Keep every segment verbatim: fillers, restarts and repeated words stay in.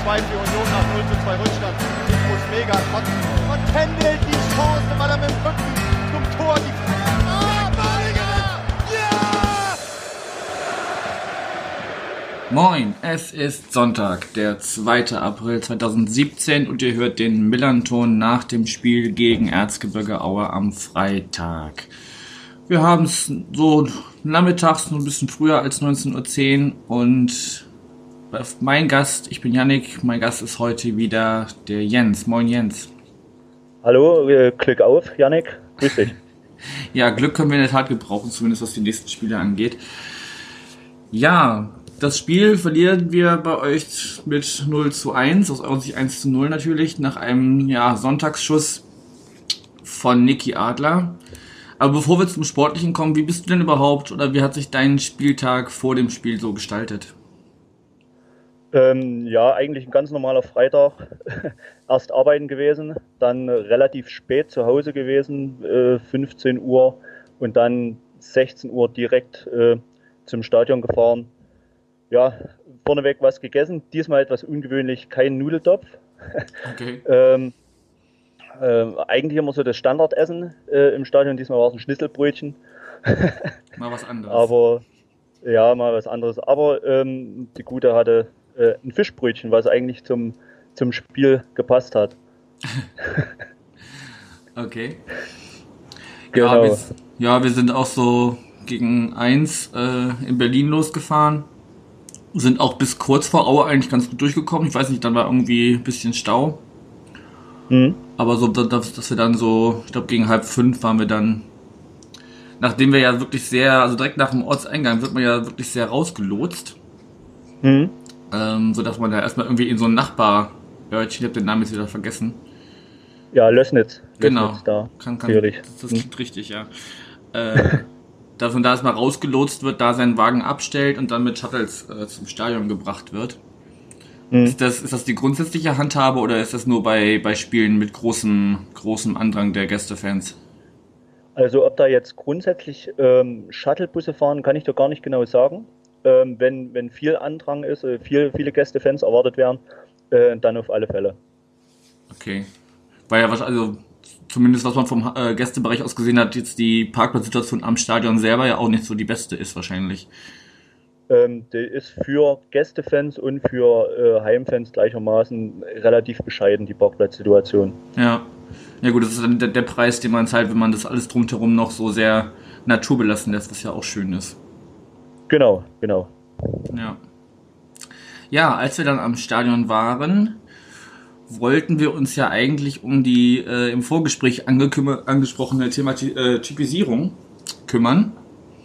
zwei für Union nach null zu zwei Rückstand. Nico mega kotzen und Kendall die Chance, weil er mit dem Rücken zum Tor die Ah, Balinger! Ja! Moin, es ist Sonntag, der zweite April zweitausendsiebzehn und ihr hört den Millern-Ton nach dem Spiel gegen Erzgebirge Aue am Freitag. Wir haben es so nachmittags, nur ein bisschen früher als neunzehn Uhr zehn und mein Gast, ich bin Yannick, mein Gast ist heute wieder der Jens. Moin Jens. Hallo, äh, Glück auf, Yannick, grüß dich. Ja, Glück können wir in der Tat gebrauchen, zumindest was die nächsten Spiele angeht. Ja, das Spiel verlieren wir bei euch mit null zu eins, aus eurer Sicht eins zu null natürlich, nach einem ja, Sonntagsschuss von Niki Adler. Aber bevor wir zum Sportlichen kommen, wie bist du denn überhaupt oder wie hat sich dein Spieltag vor dem Spiel so gestaltet? Ähm, ja, eigentlich ein ganz normaler Freitag. Erst arbeiten gewesen, dann relativ spät zu Hause gewesen, äh, fünfzehn Uhr und dann sechzehn Uhr direkt äh, zum Stadion gefahren. Ja, vorneweg was gegessen, diesmal etwas ungewöhnlich, kein Nudeltopf. Okay. ähm, äh, eigentlich immer so das Standardessen äh, im Stadion, diesmal war es ein Schnitzelbrötchen. Mal was anderes. Aber ja, mal was anderes. Aber ähm, die Gute hatte äh, ein Fischbrötchen, was eigentlich zum, zum Spiel gepasst hat. Okay. Genau. Ja wir, ja, wir sind auch so gegen eins äh, in Berlin losgefahren. Sind auch bis kurz vor Aue eigentlich ganz gut durchgekommen. Ich weiß nicht, dann war irgendwie ein bisschen Stau. Mhm. Aber so, dass, dass wir dann so, ich glaube gegen halb fünf waren wir dann, nachdem wir ja wirklich sehr, also direkt nach dem Ortseingang wird man ja wirklich sehr rausgelotst. Mhm. Ähm, so dass man da erstmal irgendwie in so ein Nachbarörtchen, ich habe den Namen jetzt wieder vergessen. Ja, Lößnitz. Genau, Lößnitz da. kann, kann, Natürlich. das, das klingt richtig, ja. Äh, dass man da erstmal rausgelotst wird, da seinen Wagen abstellt und dann mit Shuttles äh, zum Stadion gebracht wird. Mhm. Ist das, ist das die grundsätzliche Handhabe oder ist das nur bei, bei Spielen mit großem, großem Andrang der Gästefans? Also ob da jetzt grundsätzlich ähm, Shuttlebusse fahren, kann ich doch gar nicht genau sagen. Ähm, wenn, wenn viel Andrang ist, äh, viel, viele Gästefans erwartet werden, äh, dann auf alle Fälle. Okay. Weil ja wahrscheinlich, also zumindest was man vom äh, Gästebereich aus gesehen hat, jetzt die Parkplatzsituation am Stadion selber ja auch nicht so die beste ist wahrscheinlich. Ähm, die ist für Gästefans und für äh, Heimfans gleichermaßen relativ bescheiden, die Parkplatzsituation. Ja. Ja gut, das ist dann der, der Preis, den man zahlt, wenn man das alles drumherum noch so sehr naturbelassen lässt, was ja auch schön ist. Genau, genau. Ja. Ja, als wir dann am Stadion waren, wollten wir uns ja eigentlich um die äh, im Vorgespräch angeküm- angesprochene Themati- äh, Typisierung kümmern.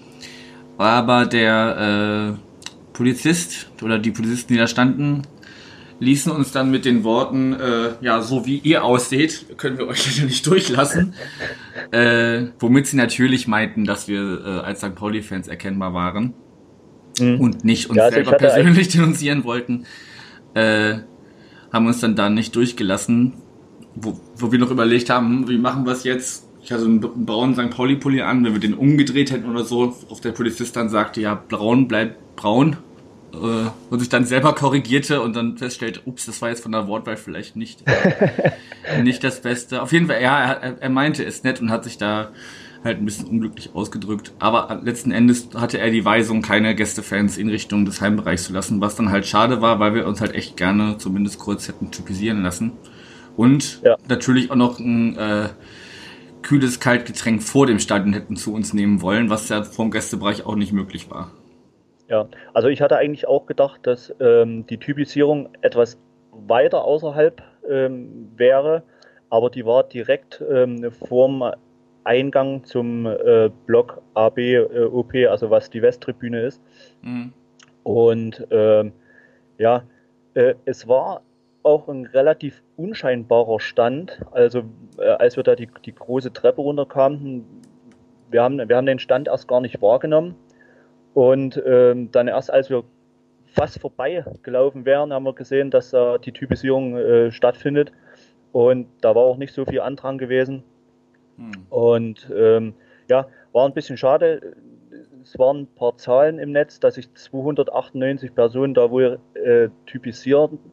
Aber der äh, Polizist oder die Polizisten, die da standen, ließen uns dann mit den Worten, äh, ja, so wie ihr ausseht, können wir euch leider nicht durchlassen. Äh, womit sie natürlich meinten, dass wir äh, als Sankt Pauli-Fans erkennbar waren. Mhm. Und nicht uns ja, also selber persönlich denunzieren wollten. Äh, haben uns dann da nicht durchgelassen, wo, wo wir noch überlegt haben, wie machen wir es jetzt? Ich hatte einen braunen Sankt Pauli-Pulli an, wenn wir den umgedreht hätten oder so, auf der Polizist dann sagte, ja, braun bleibt braun. Äh, und sich dann selber korrigierte und dann feststellte, ups, das war jetzt von der Wortwahl vielleicht nicht, äh, nicht das Beste. Auf jeden Fall, ja, er, er meinte es nett und hat sich da halt ein bisschen unglücklich ausgedrückt. Aber letzten Endes hatte er die Weisung, keine Gästefans in Richtung des Heimbereichs zu lassen, was dann halt schade war, weil wir uns halt echt gerne zumindest kurz hätten typisieren lassen. Und ja. natürlich auch noch ein äh, kühles Kaltgetränk vor dem Stadion hätten zu uns nehmen wollen, was ja vom Gästebereich auch nicht möglich war. Ja, also ich hatte eigentlich auch gedacht, dass ähm, die Typisierung etwas weiter außerhalb ähm, wäre, aber die war direkt ähm, vorm Eingang zum äh, Block A B äh, O P, also was die Westtribüne ist. Mhm. Und ähm, ja, äh, es war auch ein relativ unscheinbarer Stand. Also äh, als wir da die, die große Treppe runterkamen, wir haben, wir haben den Stand erst gar nicht wahrgenommen. Und ähm, dann erst als wir fast vorbei gelaufen wären, haben wir gesehen, dass da äh, die Typisierung äh, stattfindet. Und da war auch nicht so viel Andrang gewesen. Hm. Und ähm, ja, war ein bisschen schade. Es waren ein paar Zahlen im Netz, dass sich zweihundertachtundneunzig Personen da wohl äh, typisiert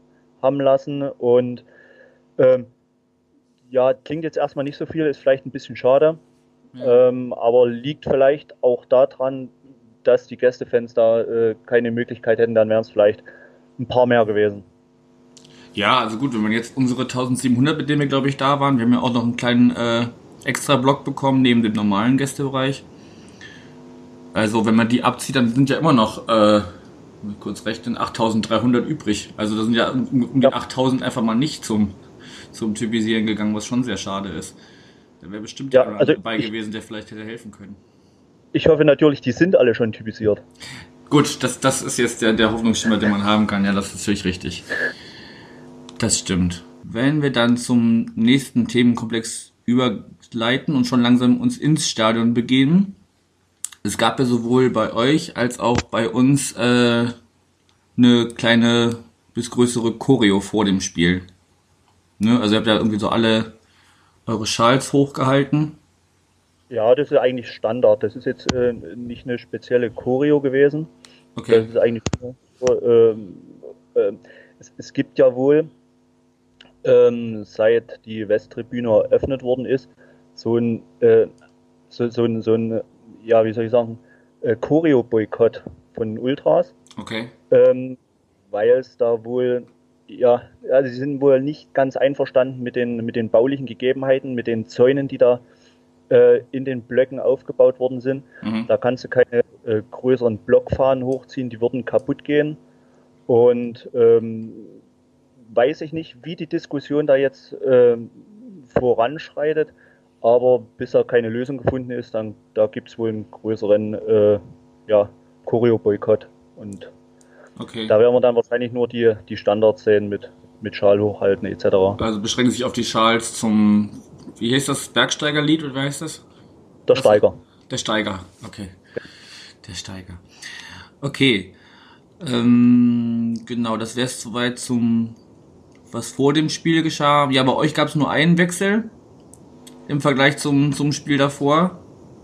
haben lassen. Und ähm, ja, klingt jetzt erstmal nicht so viel, ist vielleicht ein bisschen schade, ja. ähm, aber liegt vielleicht auch daran, dass die Gästefans da äh, keine Möglichkeit hätten, dann wären es vielleicht ein paar mehr gewesen. Ja, also gut, wenn man jetzt unsere eintausendsiebenhundert, mit denen wir, glaube ich, da waren, wir haben ja auch noch einen kleinen äh, extra Block bekommen, neben dem normalen Gästebereich. Also wenn man die abzieht, dann sind ja immer noch, äh, kurz rechnen, achttausenddreihundert übrig. Also da sind ja um, um die ja. achttausend einfach mal nicht zum, zum Typisieren gegangen, was schon sehr schade ist. Da wäre bestimmt ja, jemand also dabei ich, gewesen, der vielleicht hätte helfen können. Ich hoffe natürlich, die sind alle schon typisiert. Gut, das, das ist jetzt der, der Hoffnungsschimmer, den man haben kann. Ja, das ist natürlich richtig. Das stimmt. Wenn wir dann zum nächsten Themenkomplex überleiten und schon langsam uns ins Stadion begeben. Es gab ja sowohl bei euch als auch bei uns äh, eine kleine bis größere Choreo vor dem Spiel. Ne? Also ihr habt ja irgendwie so alle eure Schals hochgehalten. Ja, das ist eigentlich Standard. Das ist jetzt äh, nicht eine spezielle Choreo gewesen. Okay. Das ist eigentlich so, äh, äh, es, es gibt ja wohl, ähm, seit die Westtribüne eröffnet worden ist, so ein, äh, so, so ein, so ein, ja, wie soll ich sagen, äh, Choreo-Boykott von Ultras. Okay. Ähm, weil es da wohl, ja, also sie sind wohl nicht ganz einverstanden mit den, mit den baulichen Gegebenheiten, mit den Zäunen, die da äh, in den Blöcken aufgebaut worden sind. Mhm. Da kannst du keine äh, größeren Blockfahnen hochziehen, die würden kaputt gehen. Und ähm, weiß ich nicht, wie die Diskussion da jetzt äh, voranschreitet, aber bis da keine Lösung gefunden ist, dann da gibt es wohl einen größeren äh, ja, Choreo-Boykott. Und okay. Da werden wir dann wahrscheinlich nur die, die Standards sehen mit, mit Schal hochhalten et cetera. Also beschränken sich auf die Schals zum, wie heißt das, Bergsteigerlied oder wie heißt das? Der Steiger. Der Steiger, okay. Der Steiger. Okay. Ähm, genau, das wäre es soweit zum, was vor dem Spiel geschah. Ja, bei euch gab es nur einen Wechsel im Vergleich zum, zum Spiel davor.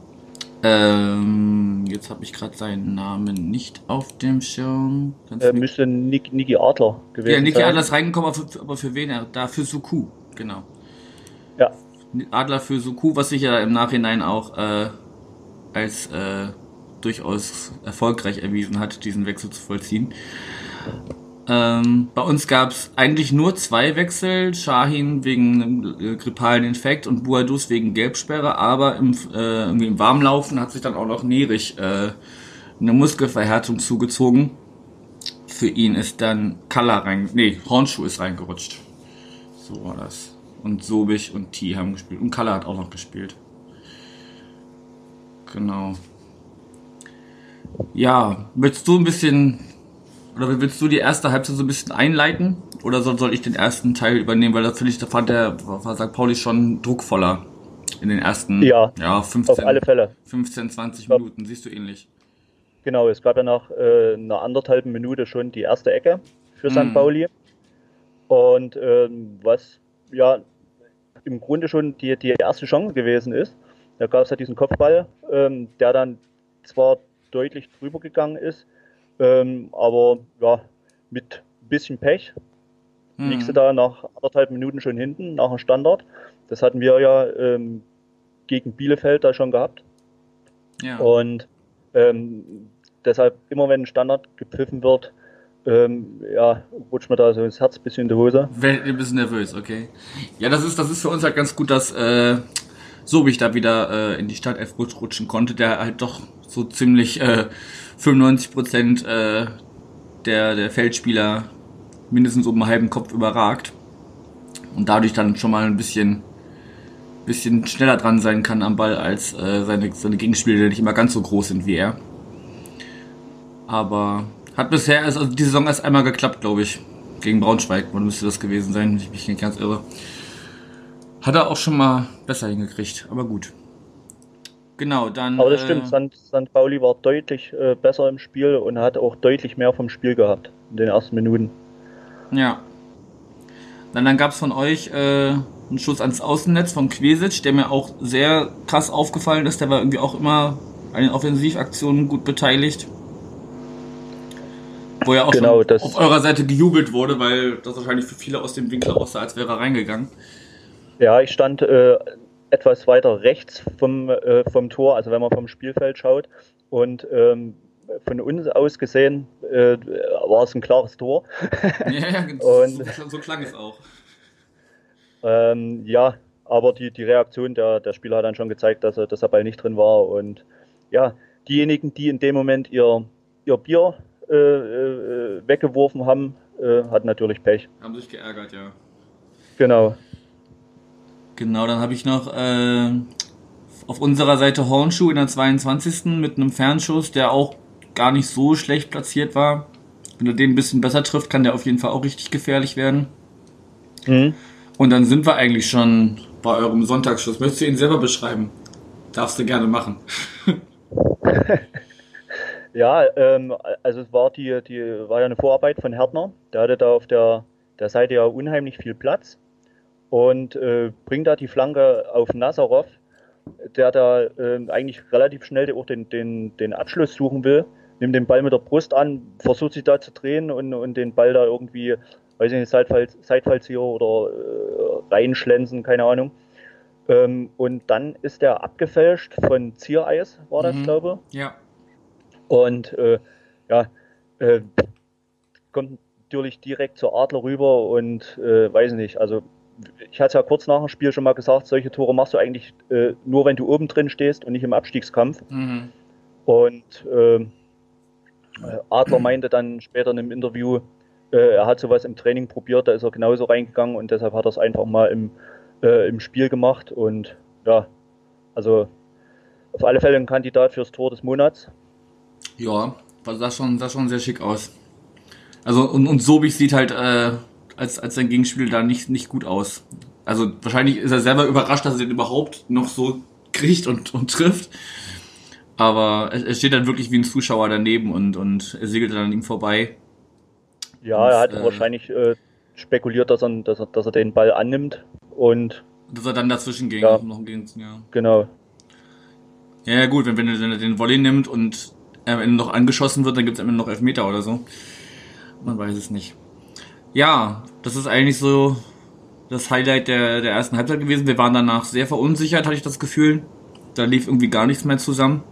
Ähm, jetzt habe ich gerade seinen Namen nicht auf dem Schirm. Äh, müsste Nick, Niki Adler gewesen sein. Ja, Niki Adler ist reingekommen, aber für, aber für wen? Da für Suku, genau. Ja. Adler für Suku, was sich ja im Nachhinein auch äh, als äh, durchaus erfolgreich erwiesen hat, diesen Wechsel zu vollziehen. Ähm, bei uns gab es eigentlich nur zwei Wechsel, Şahin wegen einem äh, grippalen Infekt und Buadus wegen Gelbsperre, aber im, äh, irgendwie im Warmlaufen hat sich dann auch noch Nerich äh, eine Muskelverhärtung zugezogen. Für ihn ist dann Kalla rein, nee, Hornschuh ist reingerutscht. So war das. Und Sobich und T haben gespielt. Und Kalla hat auch noch gespielt. Genau. Ja, willst du ein bisschen, oder willst du die erste Halbzeit so ein bisschen einleiten? Oder soll, soll ich den ersten Teil übernehmen? Weil da finde ich, da fand der, war Sankt Pauli schon druckvoller in den ersten, ja, ja fünfzehn, auf alle Fälle. fünfzehn, zwanzig Minuten. Siehst du ähnlich? Genau, es gab ja nach äh, einer anderthalben Minute schon die erste Ecke für mhm. Sankt Pauli. Und ähm, was ja im Grunde schon die, die erste Chance gewesen ist, da gab es ja diesen Kopfball, ähm, der dann zwar deutlich drüber gegangen ist, ähm, aber ja, mit ein bisschen Pech mhm. liegst du da nach anderthalb Minuten schon hinten, nach dem Standard. Das hatten wir ja ähm, gegen Bielefeld da schon gehabt. Ja. Und ähm, deshalb, immer wenn ein Standard gepfiffen wird, ähm, ja, rutscht mir da so das Herz ein bisschen in die Hose. Ein bisschen nervös, okay. Ja, das ist, das ist für uns halt ganz gut, dass äh, Sobich da wieder äh, in die Startelf rutschen konnte, der halt doch so ziemlich äh, fünfundneunzig Prozent äh, der, der Feldspieler mindestens um einen halben Kopf überragt und dadurch dann schon mal ein bisschen bisschen schneller dran sein kann am Ball als äh, seine, seine Gegenspieler, die nicht immer ganz so groß sind wie er. Aber hat bisher, also die Saison erst einmal geklappt, glaube ich. Gegen Braunschweig, wann müsste das gewesen sein, wenn ich mich nicht ganz irre. Hat er auch schon mal besser hingekriegt, aber gut. Genau, dann... Aber das äh, stimmt, Sankt Pauli war deutlich äh, besser im Spiel und hat auch deutlich mehr vom Spiel gehabt in den ersten Minuten. Ja. Dann, dann gab es von euch äh, einen Schuss ans Außennetz von Quesic, der mir auch sehr krass aufgefallen ist. Der war irgendwie auch immer an den Offensivaktionen gut beteiligt. wo ja auch genau, schon das auf eurer Seite gejubelt wurde, weil das wahrscheinlich für viele aus dem Winkel aussah, als wäre er reingegangen. Ja, ich stand äh, etwas weiter rechts vom, äh, vom Tor, also wenn man vom Spielfeld schaut. Und ähm, von uns aus gesehen äh, war es ein klares Tor. Ja, ja, Und so, so klang es auch. ähm, ja, aber die, die Reaktion der, der Spieler hat dann schon gezeigt, dass er, dass der Ball nicht drin war. Und ja, diejenigen, die in dem Moment ihr, ihr Bier äh, äh, weggeworfen haben, äh, hatten natürlich Pech. Haben sich geärgert, ja. Genau. Genau, dann habe ich noch äh, auf unserer Seite Hornschuh in der zweiundzwanzigsten mit einem Fernschuss, der auch gar nicht so schlecht platziert war. Wenn er den ein bisschen besser trifft, kann der auf jeden Fall auch richtig gefährlich werden. Mhm. Und dann sind wir eigentlich schon bei eurem Sonntagsschuss. Möchtest du ihn selber beschreiben? Darfst du gerne machen. Ja, ähm, also es war die, die war ja eine Vorarbeit von Härtner. Der hatte da auf der, der Seite ja unheimlich viel Platz und äh, bringt da die Flanke auf Nazarov, der da äh, eigentlich relativ schnell auch den, den, den Abschluss suchen will, nimmt den Ball mit der Brust an, versucht sich da zu drehen und, und den Ball da irgendwie, weiß ich nicht, Seitfall, Seitfallzieher oder äh, reinschlänzen, keine Ahnung. Ähm, und dann ist der abgefälscht von Ziereis, war das, Mhm. glaube ich. Ja. Und äh, ja, äh, kommt natürlich direkt zur Adler rüber und äh, weiß nicht, also ich hatte es ja kurz nach dem Spiel schon mal gesagt, solche Tore machst du eigentlich äh, nur, wenn du oben drin stehst und nicht im Abstiegskampf. Mhm. Und äh, Adler meinte dann später in einem Interview, äh, er hat sowas im Training probiert, da ist er genauso reingegangen und deshalb hat er es einfach mal im, äh, im Spiel gemacht. Und ja, also auf alle Fälle ein Kandidat fürs Tor des Monats. Ja, das sah schon, sah schon sehr schick aus. Also und, und Sobich sieht halt äh, als, als sein Gegenspiel da nicht, nicht gut aus. Also wahrscheinlich ist er selber überrascht, dass er den überhaupt noch so kriegt und, und trifft. Aber er steht dann wirklich wie ein Zuschauer daneben und, und er segelt dann an ihm vorbei. Ja, Und, er hat äh, wahrscheinlich äh, spekuliert, dass er, dass, er, dass er den Ball annimmt und dass er dann dazwischen ging. Ja. Noch gegen, ja. genau. Ja, ja gut, wenn, wenn, er, wenn er den Volley nimmt und er am Ende noch angeschossen wird, dann gibt es am Ende noch Elfmeter oder so. Man weiß es nicht. Ja, das ist eigentlich so das Highlight der, der ersten Halbzeit gewesen. Wir waren danach sehr verunsichert, hatte ich das Gefühl. Da lief irgendwie gar nichts mehr zusammen.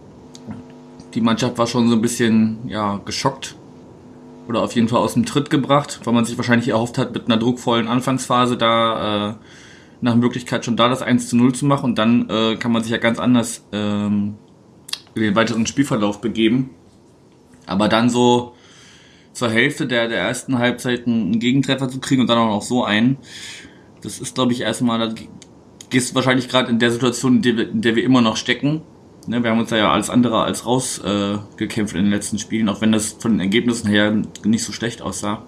Die Mannschaft war schon so ein bisschen ja, geschockt oder auf jeden Fall aus dem Tritt gebracht, weil man sich wahrscheinlich erhofft hat, mit einer druckvollen Anfangsphase da äh, nach Möglichkeit schon da das eins zu null zu machen und dann äh, kann man sich ja ganz anders ähm, in den weiteren Spielverlauf begeben. Aber dann so zur Hälfte der, der ersten Halbzeit einen Gegentreffer zu kriegen und dann auch noch so einen, das ist, glaube ich, erstmal, da gehst du wahrscheinlich gerade in der Situation, in der, wir, in der wir immer noch stecken. Ne, wir haben uns da ja alles andere als rausgekämpft äh, gekämpft in den letzten Spielen, auch wenn das von den Ergebnissen her nicht so schlecht aussah.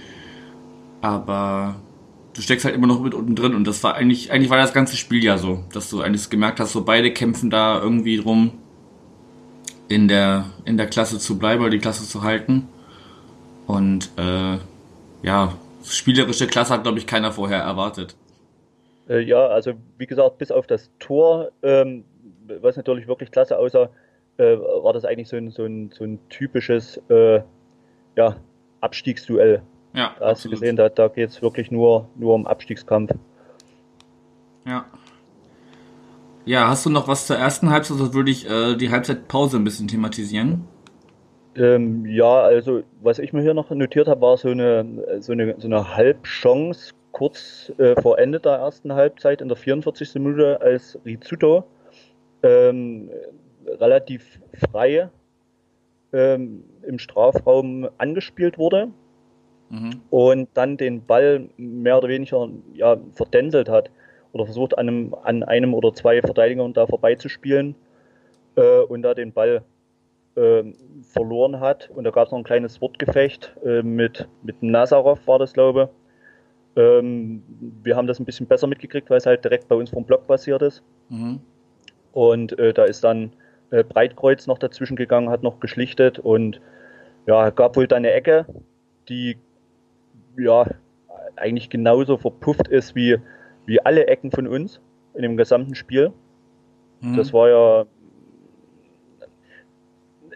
Aber du steckst halt immer noch mit unten drin und das war eigentlich, eigentlich war das ganze Spiel ja so, dass du eigentlich gemerkt hast, so beide kämpfen da irgendwie drum, in der, in der Klasse zu bleiben oder die Klasse zu halten. Und äh, ja, spielerische Klasse hat, glaube ich, keiner vorher erwartet. Äh, ja, also wie gesagt, bis auf das Tor, ähm, was natürlich wirklich klasse aussah, äh, war das eigentlich so ein, so ein, so ein typisches äh, ja, Abstiegsduell. Ja, Da hast du gesehen, da, da geht es wirklich nur, nur um Abstiegskampf. Ja. Ja, hast du noch was zur ersten Halbzeit, oder würde ich äh, die Halbzeitpause ein bisschen thematisieren? Ähm, ja, also was ich mir hier noch notiert habe, war so eine, so eine, so eine Halbchance kurz äh, vor Ende der ersten Halbzeit in der vierundvierzigsten Minute, als Rizzuto ähm, relativ frei ähm, im Strafraum angespielt wurde Mhm. und dann den Ball mehr oder weniger ja, verdänselt hat oder versucht an einem, an einem oder zwei Verteidigern da vorbeizuspielen äh, und da den Ball äh, verloren hat. Und da gab es noch ein kleines Wortgefecht äh, mit, mit Nazarov, war das, glaube ich. Ähm, wir haben das ein bisschen besser mitgekriegt, weil es halt direkt bei uns vom Block passiert ist. Mhm. Und äh, da ist dann äh, Breitkreuz noch dazwischen gegangen, hat noch geschlichtet und ja, gab wohl da eine Ecke, die ja eigentlich genauso verpufft ist wie, wie alle Ecken von uns in dem gesamten Spiel. Mhm. Das war ja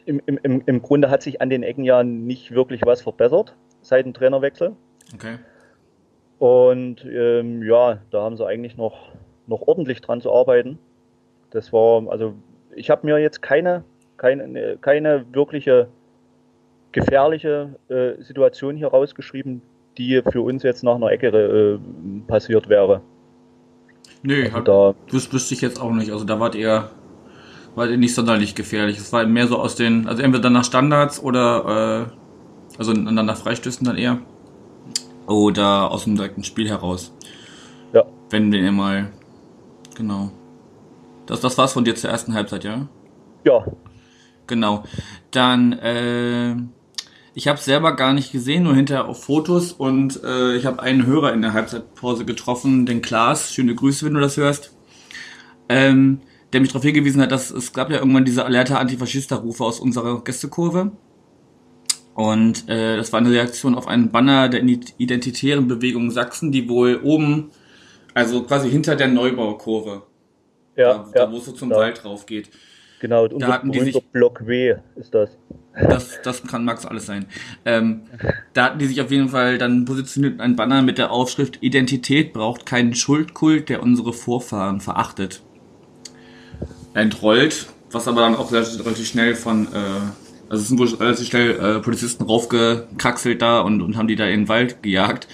im, im, im Grunde hat sich an den Ecken ja nicht wirklich was verbessert seit dem Trainerwechsel. Okay. Und ähm, ja, da haben sie eigentlich noch, noch ordentlich dran zu arbeiten. Das war, also ich habe mir jetzt keine, keine, keine wirkliche gefährliche äh, Situation hier rausgeschrieben, die für uns jetzt nach einer Ecke äh, passiert wäre. Nö, also hab, da das wüsste ich jetzt auch nicht. Also da wart ihr, wart ihr nicht sonderlich gefährlich. Es war mehr so aus den, also entweder nach Standards oder, äh, also nach Freistößen dann eher. Oder aus dem direkten Spiel heraus. Ja. Wenn wir mal, genau. Das, das war's von dir zur ersten Halbzeit, ja? Ja. Genau. Dann, äh, ich habe selber gar nicht gesehen, nur hinterher auf Fotos und äh, ich habe einen Hörer in der Halbzeitpause getroffen, den Klaas, schöne Grüße, wenn du das hörst, ähm, der mich darauf hingewiesen hat, dass es gab ja irgendwann diese Alerta Antifaschista-Rufe aus unserer Gästekurve und äh, das war eine Reaktion auf einen Banner der Identitären Bewegung Sachsen, die wohl oben, also quasi hinter der Neubaukurve, ja, da, ja, da wo es so zum da. Wald drauf geht. Genau, unser, hatten die unser sich- Block W ist das. Das, das kann Max alles sein. Ähm, da hatten die sich auf jeden Fall dann positioniert ein Banner mit der Aufschrift Identität braucht keinen Schuldkult, der unsere Vorfahren verachtet. Entrollt, was aber dann auch relativ, relativ schnell von, äh, also es sind wohl relativ schnell äh, Polizisten raufgekraxelt da und, und haben die da in den Wald gejagt.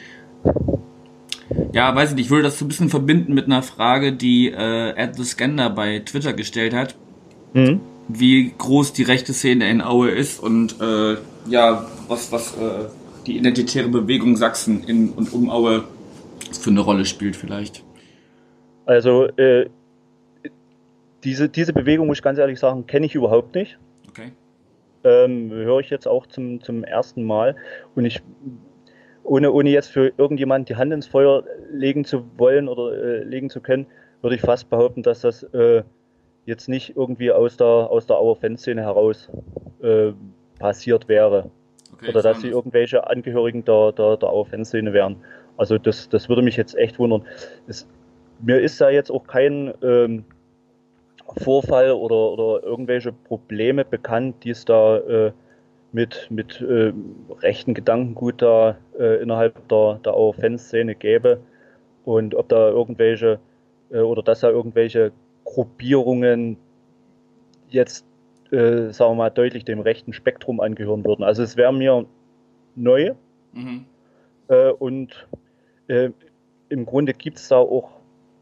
Ja, weiß ich nicht, ich würde das so ein bisschen verbinden mit einer Frage, die äh, At the Scander bei Twitter gestellt hat. Mhm. Wie groß die rechte Szene in Aue ist und äh, ja, was, was äh, die identitäre Bewegung Sachsen in und um Aue für eine Rolle spielt vielleicht. Also äh, diese, diese Bewegung, muss ich ganz ehrlich sagen, kenne ich überhaupt nicht. Okay. Ähm, höre ich jetzt auch zum, zum ersten Mal. Und ich, ohne, ohne jetzt für irgendjemand die Hand ins Feuer legen zu wollen oder äh, legen zu können, würde ich fast behaupten, dass das äh, jetzt nicht irgendwie aus der, aus der Auer Fanszene heraus äh, passiert wäre. Okay, Oder dass sie irgendwelche Angehörigen der, der, der Auer Fanszene wären. Also das, das würde mich jetzt echt wundern. Es, mir ist da jetzt auch kein ähm, Vorfall oder, oder irgendwelche Probleme bekannt, die es da äh, mit, mit äh, rechten Gedankengut da äh, innerhalb der, der Auer Fanszene gäbe. Und ob da irgendwelche äh, oder dass da irgendwelche Gruppierungen jetzt, äh, sagen wir mal, deutlich dem rechten Spektrum angehören würden. Also es wäre mir neu Mhm. äh, und äh, im Grunde gibt es da auch,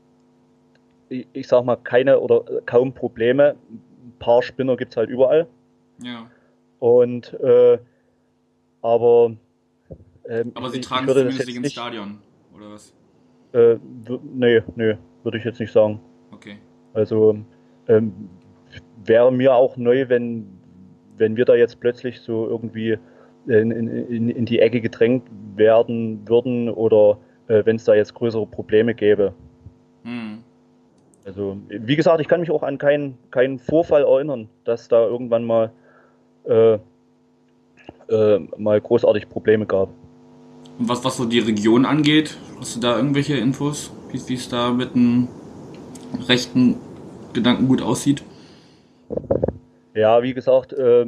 ich, ich sag mal, keine oder kaum Probleme. Ein paar Spinner gibt es halt überall. Ja. Und äh, aber ähm, Aber sie ich, tragen ich es würde das zumindest jetzt nicht ins nicht, Stadion, oder was? äh, w- nee, nee, würde ich jetzt nicht sagen. Okay. Also ähm, wäre mir auch neu, wenn, wenn wir da jetzt plötzlich so irgendwie in, in, in die Ecke gedrängt werden würden oder äh, wenn es da jetzt größere Probleme gäbe. Mhm. Also wie gesagt, ich kann mich auch an keinen, keinen Vorfall erinnern, dass da irgendwann mal, äh, äh, mal großartig Probleme gab. Und was, was so die Region angeht, hast du da irgendwelche Infos, wie wie es da mit dem rechten Gedankengut aussieht? Ja, wie gesagt, äh,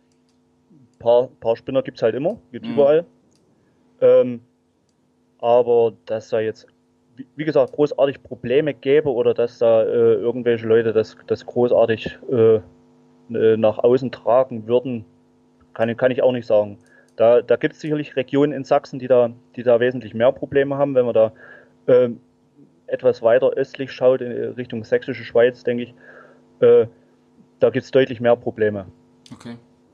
paar, paar Spinner gibt es halt immer, gibt es Mhm. überall. Ähm, aber dass da jetzt, wie, wie gesagt, großartig Probleme gäbe oder dass da äh, irgendwelche Leute das, das großartig äh, äh, nach außen tragen würden, kann, kann ich auch nicht sagen. Da, da gibt es sicherlich Regionen in Sachsen, die da, die da wesentlich mehr Probleme haben. Wenn man da äh, etwas weiter östlich schaut, in Richtung Sächsische Schweiz, denke ich, äh, da gibt es deutlich mehr Probleme. Okay.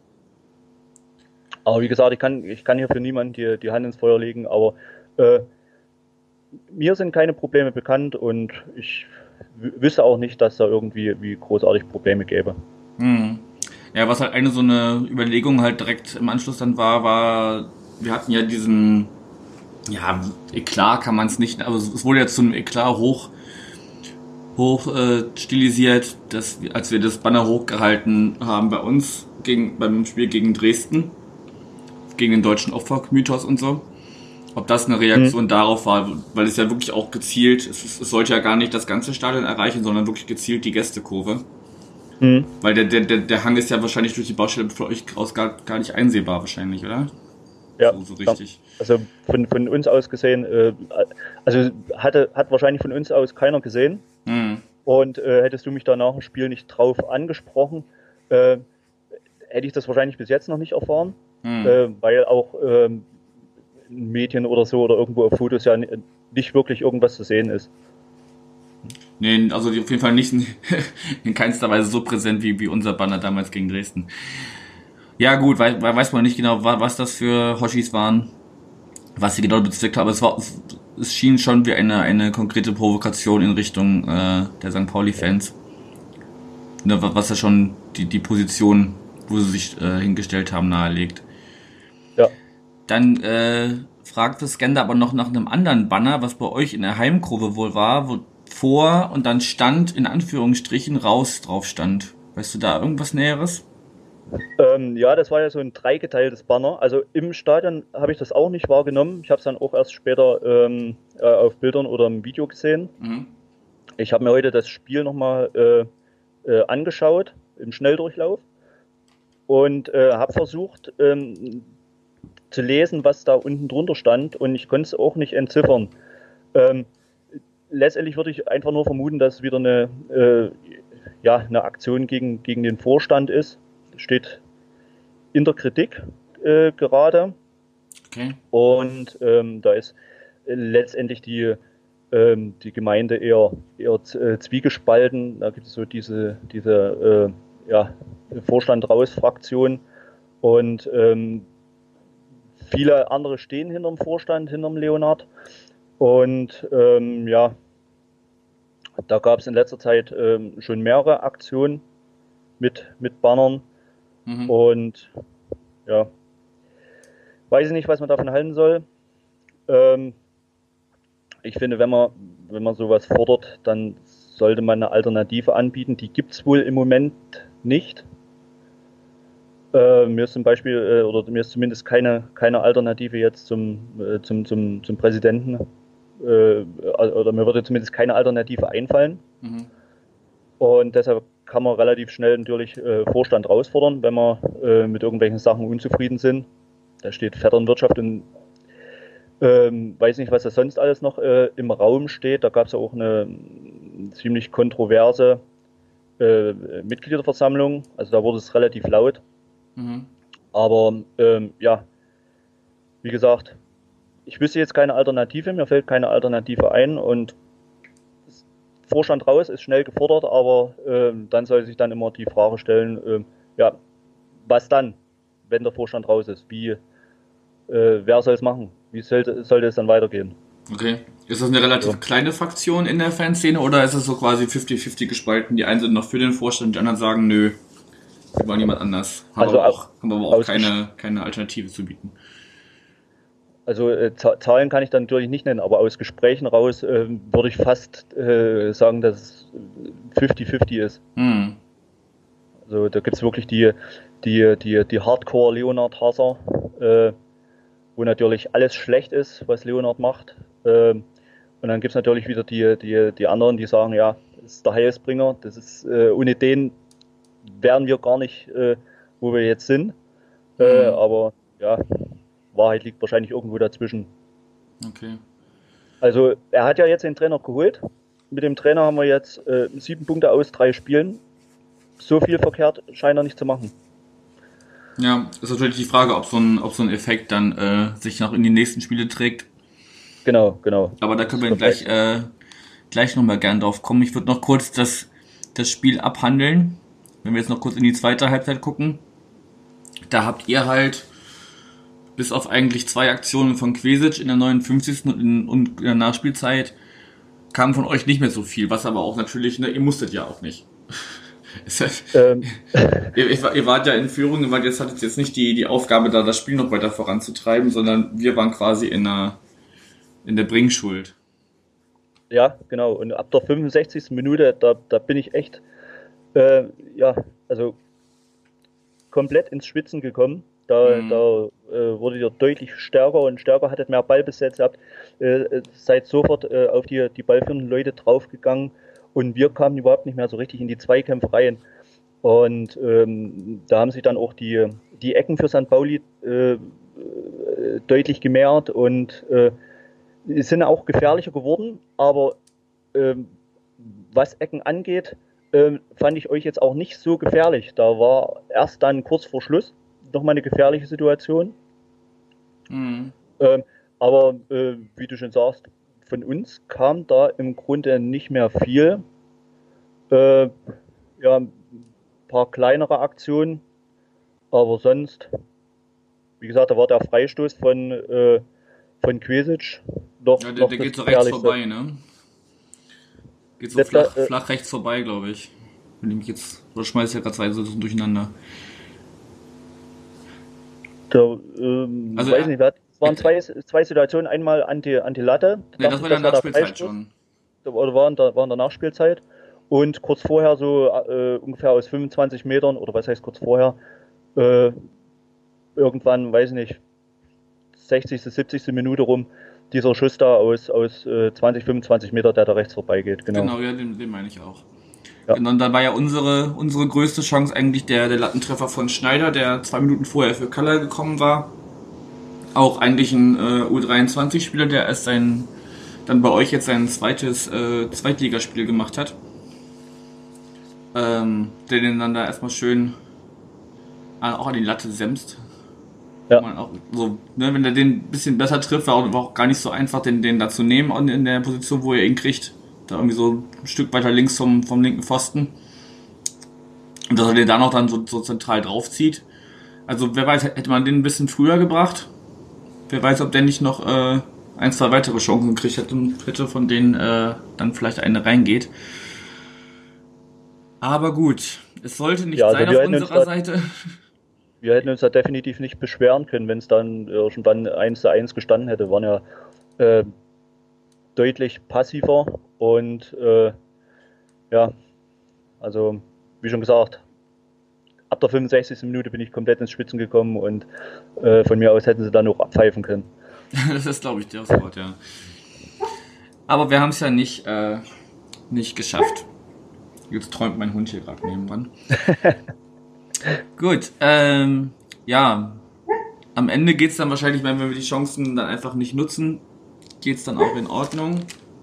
Aber wie gesagt, ich kann, ich kann hier für niemanden die, die Hand ins Feuer legen, aber äh, mir sind keine Probleme bekannt und ich w- wüsste auch nicht, dass da irgendwie wie großartig Probleme gäbe. Hm. Ja, was halt eine so eine Überlegung halt direkt im Anschluss dann war, war, wir hatten ja diesen, ja, Eklat kann man es nicht, aber es wurde ja zu einem Eklat hoch, hoch äh, stilisiert, dass wir, als wir das Banner hochgehalten haben bei uns, gegen, beim Spiel gegen Dresden, gegen den deutschen Opfermythos und so, ob das eine Reaktion Mhm. darauf war, weil es ja wirklich auch gezielt, es, ist- es sollte ja gar nicht das ganze Stadion erreichen, sondern wirklich gezielt die Gästekurve. Mhm. Weil der, der, der, der Hang ist ja wahrscheinlich durch die Baustelle für euch aus gar, gar nicht einsehbar wahrscheinlich, oder? Ja, so, so richtig. Also von, von uns aus gesehen, äh, also hatte, hat wahrscheinlich von uns aus keiner gesehen. Mhm. Und äh, hättest du mich da nach dem Spiel nicht drauf angesprochen, äh, hätte ich das wahrscheinlich bis jetzt noch nicht erfahren. Mhm. Äh, weil auch äh, in Medien oder so oder irgendwo auf Fotos ja nicht wirklich irgendwas zu sehen ist. Nee, also auf jeden Fall nicht in, in keinster Weise so präsent wie, wie unser Banner damals gegen Dresden. Ja gut, weiß, weiß man nicht genau, was das für Hoshis waren, was sie genau bezweckt haben, aber es, war, es schien schon wie eine, eine konkrete Provokation in Richtung äh, der Sankt Pauli-Fans. Was ja schon die, die Position, wo sie sich äh, hingestellt haben, nahelegt. Ja. Dann äh, fragte Skender aber noch nach einem anderen Banner, was bei euch in der Heimkurve wohl war, wo vor und dann stand, in Anführungsstrichen, raus drauf stand. Weißt du da irgendwas Näheres? Ähm, ja, das war ja so ein dreigeteiltes Banner. Also im Stadion habe ich das auch nicht wahrgenommen. Ich habe es dann auch erst später ähm, äh, auf Bildern oder im Video gesehen. Mhm. Ich habe mir heute das Spiel nochmal äh, äh, angeschaut im Schnelldurchlauf und äh, habe versucht ähm, zu lesen, was da unten drunter stand, und ich konnte es auch nicht entziffern. Ähm, letztendlich würde ich einfach nur vermuten, dass es wieder eine, äh, ja, eine Aktion gegen, gegen den Vorstand ist. Steht in der Kritik äh, gerade. Okay. Und ähm, da ist äh, letztendlich die, ähm, die Gemeinde eher, eher äh, zwiegespalten. Da gibt es so diese, diese äh, ja, Vorstand-Raus-Fraktion, und ähm, viele andere stehen hinterm Vorstand, hinterm Leonhard. Und ähm, ja, da gab es in letzter Zeit ähm, schon mehrere Aktionen mit, mit Bannern. Mhm. Und ja, weiß ich nicht, was man davon halten soll. Ähm, ich finde, wenn man, wenn man sowas fordert, dann sollte man eine Alternative anbieten. Die gibt es wohl im Moment nicht. Äh, mir ist zum Beispiel, äh, oder mir ist zumindest keine, keine Alternative jetzt zum, äh, zum, zum, zum Präsidenten, äh, oder mir würde zumindest keine Alternative einfallen. Mhm. Und deshalb kann man relativ schnell natürlich äh, Vorstand herausfordern, wenn wir äh, mit irgendwelchen Sachen unzufrieden sind. Da steht Vetternwirtschaft und ähm, weiß nicht, was da sonst alles noch äh, im Raum steht. Da gab es ja auch eine ziemlich kontroverse äh, Mitgliederversammlung. Also da wurde es relativ laut. Mhm. Aber ähm, ja, wie gesagt, ich wüsste jetzt keine Alternative, mir fällt keine Alternative ein, und Vorstand raus ist schnell gefordert, aber äh, dann soll sich dann immer die Frage stellen, äh, ja, was dann, wenn der Vorstand raus ist? Wie, äh, wer soll es machen? Wie sollte, sollte es dann weitergehen? Okay. Ist das eine relativ ja. kleine Fraktion in der Fanszene, oder ist es so quasi fünfzig fünfzig gespalten? Die einen sind noch für den Vorstand, die anderen sagen, nö, wir wollen jemand anders. Haben also aber auch, haben aber auch keine, keine Alternative zu bieten. Also äh, Zahlen kann ich dann natürlich nicht nennen, aber aus Gesprächen raus äh, würde ich fast äh, sagen, dass es fünfzig fünfzig ist. Hm. Also da gibt es wirklich die, die, die, die Hardcore-Leonhard-Hasser, äh, wo natürlich alles schlecht ist, was Leonhard macht. Äh, und dann gibt es natürlich wieder die, die, die anderen, die sagen, ja, das ist der Heilsbringer, das ist, äh, ohne den wären wir gar nicht, äh, wo wir jetzt sind. Hm. Äh, aber ja, Wahrheit liegt wahrscheinlich irgendwo dazwischen. Okay. Also er hat ja jetzt den Trainer geholt. Mit dem Trainer haben wir jetzt äh, sieben Punkte aus drei Spielen. So viel verkehrt scheint er nicht zu machen. Ja, ist natürlich die Frage, ob so ein, ob so ein Effekt dann äh, sich noch in die nächsten Spiele trägt. Genau, genau. Aber da können wir gleich, äh, gleich nochmal gern drauf kommen. Ich würde noch kurz das, das Spiel abhandeln. Wenn wir jetzt noch kurz in die zweite Halbzeit gucken. Da habt ihr halt bis auf eigentlich zwei Aktionen von Quesic in der neunundfünfzigsten und in, und in der Nachspielzeit kam von euch nicht mehr so viel, was aber auch natürlich, ne, ihr musstet ja auch nicht. ähm. ihr, ihr wart ja in Führung, ihr wart jetzt, hattet jetzt nicht die, die Aufgabe, da das Spiel noch weiter voranzutreiben, sondern wir waren quasi in der, in der Bringschuld. Ja, genau. Und ab der fünfundsechzigsten Minute, da, da bin ich echt, äh, ja, also komplett ins Schwitzen gekommen. Da, mhm. da äh, wurde ihr deutlich stärker und stärker, hattet mehr Ballbesitz gehabt, äh, seid sofort äh, auf die, die ballführenden Leute draufgegangen, und wir kamen überhaupt nicht mehr so richtig in die Zweikämpfe rein. Und ähm, da haben sich dann auch die, die Ecken für Sankt Pauli äh, deutlich gemehrt und äh, sind auch gefährlicher geworden. Aber äh, was Ecken angeht, äh, fand ich euch jetzt auch nicht so gefährlich. Da war erst dann kurz vor Schluss nochmal eine gefährliche Situation. Mhm. Ähm, aber äh, wie du schon sagst, von uns kam da im Grunde nicht mehr viel. Äh, ja, ein paar kleinere Aktionen, aber sonst, wie gesagt, da war der Freistoß von, äh, von Quesic noch. Ja, der, noch der geht so rechts vorbei, ne? Geht so Letzter, flach, flach rechts vorbei, glaube ich. Wenn ich mich jetzt, oder schmeiß ich ja gerade zwei so durcheinander. Da, ähm, also, weiß nicht, es waren zwei, zwei Situationen, einmal an die, an die Latte. Ne, das war in der Nachspielzeit schon. Oder war in der, war in der Nachspielzeit. Und kurz vorher, so äh, ungefähr aus fünfundzwanzig Metern, oder was heißt kurz vorher, äh, irgendwann, weiß ich nicht, sechzigste, siebzigste Minute rum, dieser Schuss da aus, aus äh, zwanzig, fünfundzwanzig Meter, der da rechts vorbeigeht. Genau, genau ja, den, den meine ich auch. Ja. Genau, und dann war ja unsere, unsere größte Chance eigentlich der, der Lattentreffer von Schneider, der zwei Minuten vorher für Kaller gekommen war. Auch eigentlich ein äh, U dreiundzwanzig-Spieler, der erst sein, dann bei euch jetzt sein zweites äh, Zweitligaspiel gemacht hat. Ähm, der den dann da erstmal schön äh, auch an die Latte semst. Ja. Man auch so, ne, wenn der den ein bisschen besser trifft, war auch, war auch gar nicht so einfach, den, den da zu nehmen in der Position, wo er ihn kriegt. Da irgendwie so ein Stück weiter links vom, vom linken Pfosten. Und dass er den da noch dann so, so zentral draufzieht. Also wer weiß, hätte man den ein bisschen früher gebracht. Wer weiß, ob der nicht noch äh, ein, zwei weitere Chancen gekriegt hätte, hätte von denen äh, dann vielleicht eine reingeht. Aber gut, es sollte nicht ja, also sein auf unserer Seite. Wir hätten uns da definitiv nicht beschweren können, wenn es dann irgendwann eins zu eins gestanden hätte. Wir waren ja äh, deutlich passiver und äh, ja, also wie schon gesagt, ab der fünfundsechzigsten Minute bin ich komplett ins Schwitzen gekommen und äh, von mir aus hätten sie dann auch abpfeifen können. Das ist, glaube ich, das Wort, ja. Aber wir haben es ja nicht, äh, nicht geschafft. Jetzt träumt mein Hund hier gerade nebendran. Gut, ähm, ja, am Ende geht es dann wahrscheinlich, wenn wir die Chancen dann einfach nicht nutzen, geht es dann auch in Ordnung.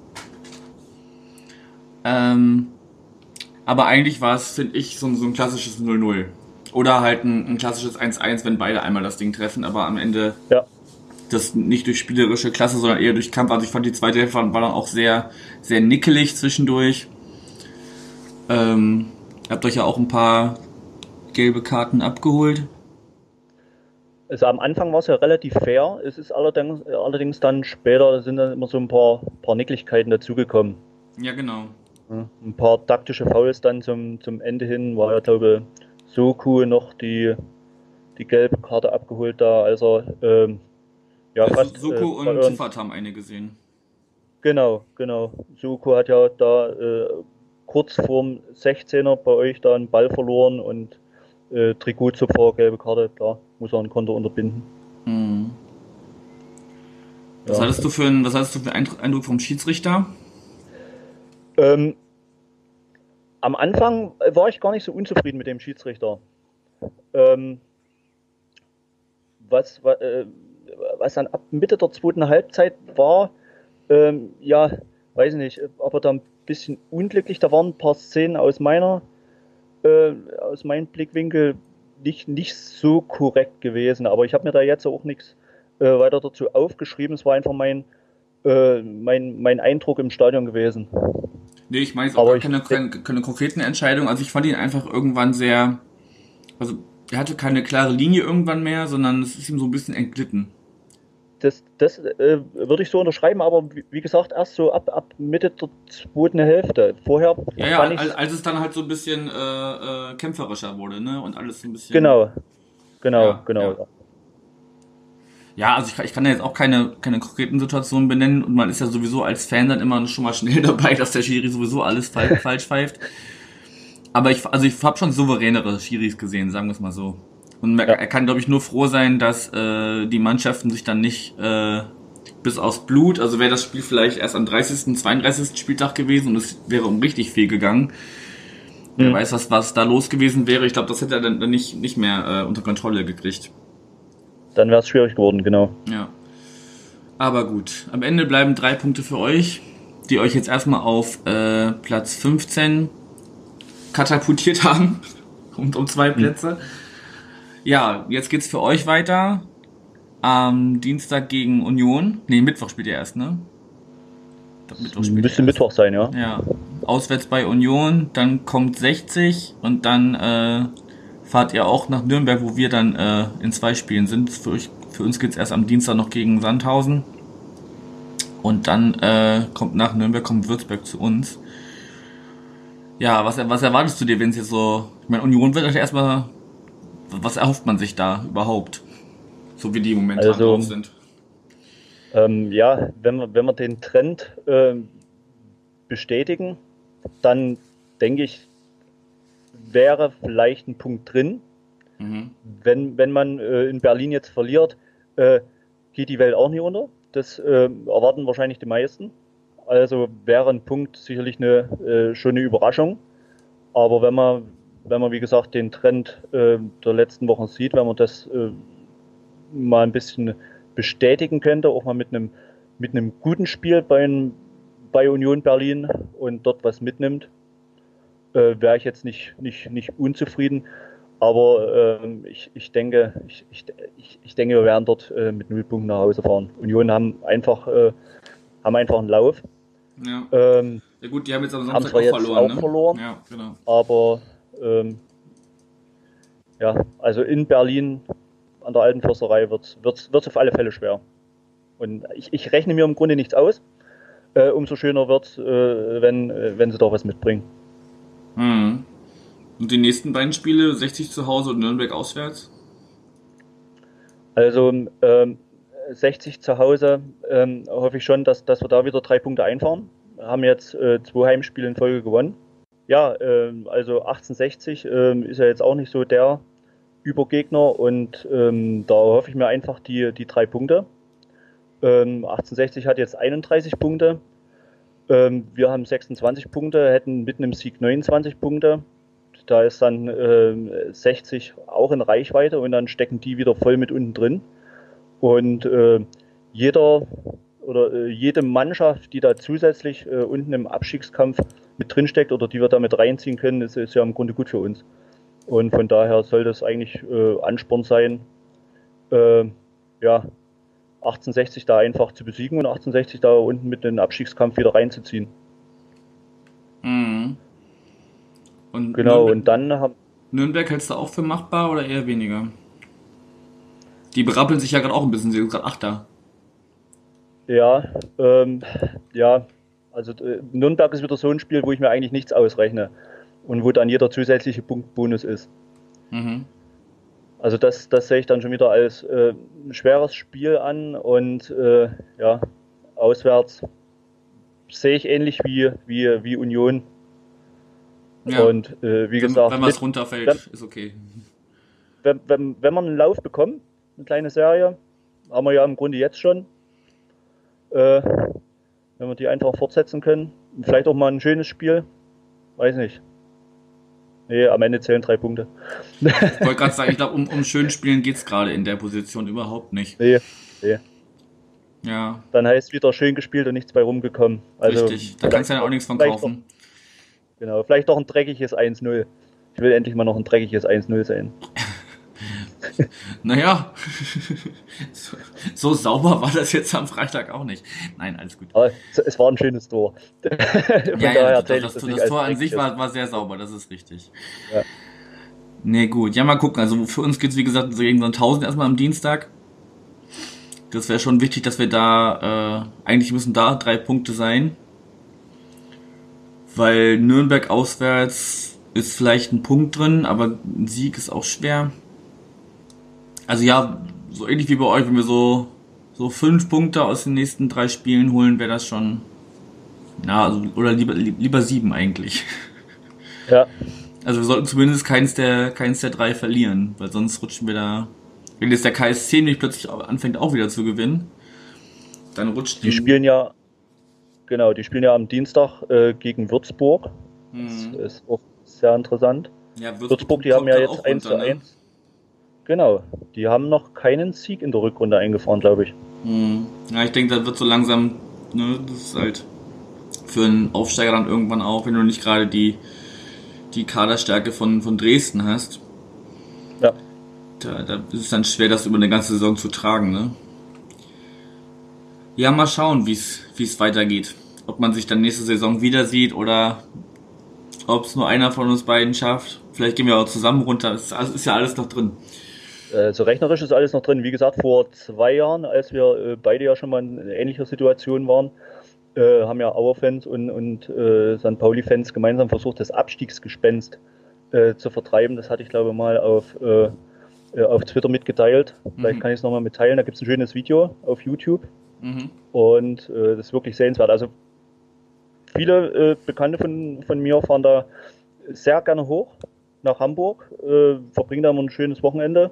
Ähm, aber eigentlich war es, finde ich, so, so ein klassisches null null. Oder halt ein, ein klassisches eins eins, wenn beide einmal das Ding treffen, aber am Ende ja. das nicht durch spielerische Klasse, sondern eher durch Kampf. Also ich fand die zweite Hälfte war dann auch sehr, sehr nickelig zwischendurch. Ähm, habt euch ja auch ein paar gelbe Karten abgeholt. Also am Anfang war es ja relativ fair. Es ist allerdings, allerdings dann später sind dann immer so ein paar, paar Nicklichkeiten dazugekommen. Ja, genau. Ja, ein paar taktische Fouls dann zum, zum Ende hin. War ja, glaube ich, Soku noch die, die gelbe Karte abgeholt da. Also, ähm, ja, also fast. Soku äh, und Ziffert haben eine gesehen. Genau, genau. Soku hat ja da äh, kurz vorm sechzehner bei euch da einen Ball verloren und äh, Trikotzupfer, gelbe Karte, klar, muss er ein Konto unterbinden. Mhm. Was, ja. hattest du für ein, was hattest du für einen Eindruck vom Schiedsrichter? Ähm, am Anfang war ich gar nicht so unzufrieden mit dem Schiedsrichter. Ähm, was, was, äh, was dann ab Mitte der zweiten Halbzeit war, ähm, ja, weiß nicht, aber da ein bisschen unglücklich. Da waren ein paar Szenen aus meiner, äh, aus meinem Blickwinkel nicht, nicht so korrekt gewesen. Aber ich habe mir da jetzt auch nichts äh, weiter dazu aufgeschrieben. Es war einfach mein, äh, mein, mein Eindruck im Stadion gewesen. Nee, ich meine jetzt auch keine, keine, keine konkreten Entscheidungen. Also ich fand ihn einfach irgendwann sehr, also er hatte keine klare Linie irgendwann mehr, sondern es ist ihm so ein bisschen entglitten. Das, das äh, würde ich so unterschreiben, aber wie, wie gesagt, erst so ab, ab Mitte der zweiten Hälfte. Vorher ja, ja, als, als es dann halt so ein bisschen äh, äh, kämpferischer wurde, ne? Und alles so ein bisschen. Genau, genau, ja, genau. Ja, ja also ich, ich kann ja jetzt auch keine, keine konkreten Situationen benennen und man ist ja sowieso als Fan dann immer schon mal schnell dabei, dass der Schiri sowieso alles falsch, falsch pfeift. Aber ich, also ich habe schon souveränere Schiris gesehen, sagen wir es mal so. Und er, ja. er kann, glaube ich, nur froh sein, dass äh, die Mannschaften sich dann nicht äh, bis aufs Blut, also wäre das Spiel vielleicht erst am dreißigsten, zweiunddreißigsten Spieltag gewesen und es wäre um richtig viel gegangen, Wer mhm. weiß, was, was da los gewesen wäre. Ich glaube, das hätte er dann nicht, nicht mehr äh, unter Kontrolle gekriegt. Dann wäre es schwierig geworden, genau. Ja. Aber gut, am Ende bleiben drei Punkte für euch, die euch jetzt erstmal auf äh, Platz fünfzehn katapultiert haben. Und um zwei Plätze. Mhm. Ja, jetzt geht's für euch weiter. Am Dienstag gegen Union. Nee, Mittwoch spielt ihr erst, ne? Mittwoch spielt Müsste Mittwoch sein, ja. Ja. Auswärts bei Union, dann kommt sechzig und dann äh, fahrt ihr auch nach Nürnberg, wo wir dann äh, in zwei Spielen sind. Für, euch, für uns geht's erst am Dienstag noch gegen Sandhausen. Und dann äh, kommt nach Nürnberg kommt Würzburg zu uns. Ja, was, was erwartest du dir, wenn es jetzt so... Ich meine, Union wird euch erstmal... Was erhofft man sich da überhaupt? So wie die momentan also, drauf sind. Ähm, ja, wenn wir, wenn wir den Trend äh, bestätigen, dann denke ich, wäre vielleicht ein Punkt drin. Mhm. Wenn, wenn man äh, in Berlin jetzt verliert, äh, geht die Welt auch nicht unter. Das äh, erwarten wahrscheinlich die meisten. Also wäre ein Punkt sicherlich eine äh, schöne Überraschung. Aber wenn man, wenn man wie gesagt den Trend äh, der letzten Wochen sieht, wenn man das äh, mal ein bisschen bestätigen könnte, auch mal mit einem mit einem guten Spiel bei, bei Union Berlin und dort was mitnimmt, äh, wäre ich jetzt nicht, nicht, nicht unzufrieden. Aber äh, ich, ich, denke, ich, ich, ich denke, wir werden dort äh, mit null Punkten nach Hause fahren. Union haben einfach, äh, haben einfach einen Lauf. Ja. Ähm, ja gut, die haben jetzt am haben Samstag zwar auch jetzt verloren. auch ne? verloren, ja, genau. aber ähm, ja, also in Berlin an der Alten Försterei wird es auf alle Fälle schwer. Und ich, ich rechne mir im Grunde nichts aus. Äh, umso schöner wird es, äh, wenn, äh, wenn sie doch was mitbringen. Hm. Und die nächsten beiden Spiele, sechzig zu Hause und Nürnberg auswärts? Also ähm, sechzig zu Hause ähm, hoffe ich schon, dass, dass wir da wieder drei Punkte einfahren. Wir haben jetzt äh, zwei Heimspiele in Folge gewonnen. Ja, äh, also achtzehnhundertsechzig äh, ist ja jetzt auch nicht so der Übergegner und ähm, da hoffe ich mir einfach die, die drei Punkte. Ähm, achtzehnhundertsechzig hat jetzt einunddreißig Punkte. Ähm, wir haben sechsundzwanzig Punkte, hätten mit einem Sieg neunundzwanzig Punkte. Da ist dann äh, sechzig auch in Reichweite und dann stecken die wieder voll mit unten drin. Und äh, jeder oder äh, jede Mannschaft, die da zusätzlich äh, unten im Abstiegskampf mit drin steckt oder die wir da mit reinziehen können, ist, ist ja im Grunde gut für uns. Und von daher soll das eigentlich äh, Ansporn sein, äh, ja, achtzehnhundertsechzig da einfach zu besiegen und achtzehnhundertsechzig da unten mit dem Abstiegskampf wieder reinzuziehen. Mhm. Und genau, Nürnberg, und dann haben. Nürnberg hältst du auch für machbar oder eher weniger? Die berappeln sich ja gerade auch ein bisschen, sie sind gerade Achter. Ja, ähm, ja, also äh, Nürnberg ist wieder so ein Spiel, wo ich mir eigentlich nichts ausrechne. Und wo dann jeder zusätzliche Punktbonus ist. Mhm. Also das, das sehe ich dann schon wieder als äh, ein schweres Spiel an und äh, ja, auswärts sehe ich ähnlich wie, wie, wie Union. Ja. Und äh, wie gesagt, wenn was runterfällt, wenn, ist okay. Wenn, wenn, wenn man einen Lauf bekommt, eine kleine Serie, haben wir ja im Grunde jetzt schon, äh, wenn wir die einfach fortsetzen können, vielleicht auch mal ein schönes Spiel, weiß nicht. Nee, am Ende zählen drei Punkte. Ich wollte gerade sagen, ich glaube, um, um schön spielen geht es gerade in der Position überhaupt nicht. Nee, nee. Ja. Dann heißt wieder schön gespielt und nichts bei rumgekommen. Also, richtig, da kannst du ja auch nichts von kaufen. Doch, genau, vielleicht doch ein dreckiges eins null. Ich will endlich mal noch ein dreckiges eins null sehen. Naja, so, so sauber war das jetzt am Freitag auch nicht. Nein, alles gut. Aber es war ein schönes Tor. ja, ja, das, das, das, das Tor an sich war, war sehr sauber, das ist richtig. Ja. Nee, gut. Ja, mal gucken. Also für uns geht's wie gesagt, gegen Sandhausen erstmal am Dienstag. Das wäre schon wichtig, dass wir da, äh, eigentlich müssen da drei Punkte sein. Weil Nürnberg auswärts ist vielleicht ein Punkt drin, aber ein Sieg ist auch schwer. Also ja, so ähnlich wie bei euch, wenn wir so, so fünf Punkte aus den nächsten drei Spielen holen, wäre das schon, ja, also, oder lieber, lieber sieben eigentlich. Ja. Also wir sollten zumindest keins der, keins der drei verlieren, weil sonst rutschen wir da, wenn jetzt der K S C nicht plötzlich anfängt auch wieder zu gewinnen, dann rutscht die... Die spielen ja, genau, die spielen ja am Dienstag äh, gegen Würzburg. Mhm. Das ist auch sehr interessant. Ja, Würzburg, Würzburg, die haben ja jetzt eins zu ne? eins. Genau, die haben noch keinen Sieg in der Rückrunde eingefahren, glaube ich. Hm. Ja, ich denke, da wird so langsam, ne, das ist halt für einen Aufsteiger dann irgendwann auch, wenn du nicht gerade die, die Kaderstärke von, von Dresden hast. Ja. Da, da ist es dann schwer, das über eine ganze Saison zu tragen, ne? Ja, mal schauen, wie es weitergeht. Ob man sich dann nächste Saison wieder sieht oder ob es nur einer von uns beiden schafft. Vielleicht gehen wir auch zusammen runter. Es ist, ist ja alles noch drin. Äh, so rechnerisch ist alles noch drin. Wie gesagt, vor zwei Jahren, als wir äh, beide ja schon mal in ähnlicher Situation waren, äh, haben ja Auer-Fans und, und äh, Sankt Pauli-Fans gemeinsam versucht, das Abstiegsgespenst äh, zu vertreiben. Das hatte ich, glaube ich, mal auf, äh, auf Twitter mitgeteilt. Vielleicht mhm. kann ich es nochmal mitteilen. Da gibt es ein schönes Video auf YouTube. Mhm. Und äh, das ist wirklich sehenswert. Also viele äh, Bekannte von, von mir fahren da sehr gerne hoch nach Hamburg, äh, verbringen da immer ein schönes Wochenende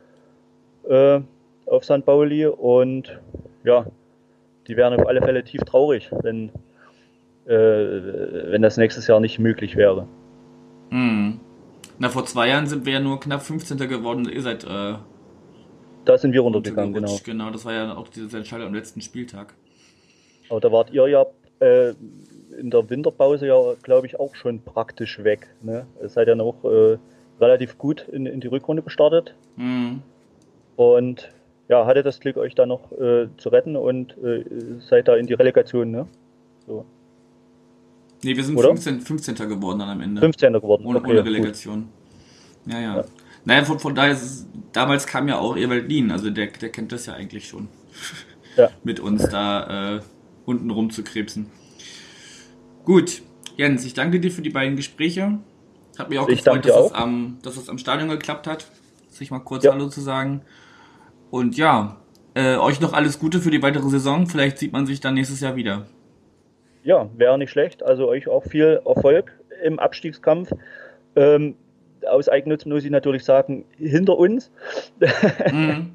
äh, auf Sankt Pauli und ja, die wären auf alle Fälle tief traurig, wenn, äh, wenn das nächstes Jahr nicht möglich wäre. Hm. Na, vor zwei Jahren sind wir ja nur knapp fünfzehnter geworden. Ihr seid äh, da sind wir runtergegangen, genau. Genau, das war ja auch diese Entscheidung am letzten Spieltag. Aber da wart ihr ja äh, in der Winterpause ja, glaube ich, auch schon praktisch weg. Ne? Ihr seid ja noch äh, relativ gut in, in die Rückrunde gestartet. Mhm. Und ja, hattet das Glück, euch da noch äh, zu retten und äh, seid da in die Relegation, ne? So. Ne, wir sind fünfzehn, fünfzehnter geworden dann am Ende. fünfzehnter geworden, ohne, okay, ohne Relegation. Gut. Ja, ja. ja. Naja, von, von daher, ist es, damals kam ja auch Ewald Lien, also der, der kennt das ja eigentlich schon. Ja. Mit uns da äh, unten rumzukrebsen. Gut, Jens, ich danke dir für die beiden Gespräche. Hat mich auch ich gefreut, dass, auch. Es am, dass es am Stadion geklappt hat. Sich mal kurz ja. Hallo zu sagen. Und ja, äh, euch noch alles Gute für die weitere Saison. Vielleicht sieht man sich dann nächstes Jahr wieder. Ja, wäre nicht schlecht. Also euch auch viel Erfolg im Abstiegskampf. Ähm, aus Eigennutz muss ich natürlich sagen, hinter uns. Mhm.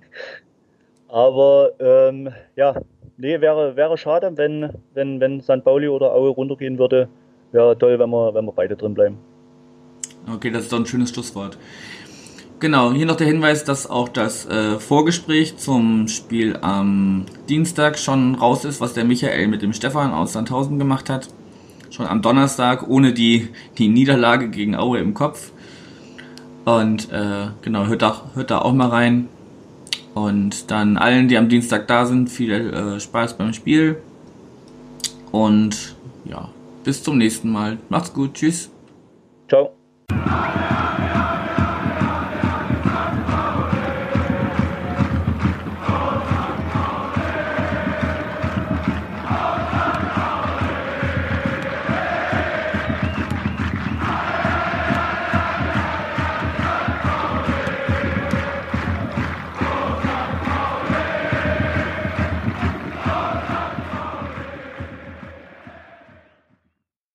Aber ähm, ja, nee, wäre, wäre schade, wenn, wenn, wenn Sankt Pauli oder Aue runtergehen würde. Wäre toll, wenn wir, wenn wir beide drin bleiben. Okay, das ist doch ein schönes Schlusswort. Genau, hier noch der Hinweis, dass auch das äh, Vorgespräch zum Spiel am Dienstag schon raus ist, was der Michael mit dem Stefan aus Sandhausen gemacht hat. Schon am Donnerstag, ohne die, die Niederlage gegen Aue im Kopf. Und äh, genau, hört da, hört da auch mal rein. Und dann allen, die am Dienstag da sind, viel äh, Spaß beim Spiel. Und ja, bis zum nächsten Mal. Macht's gut, tschüss. Ciao.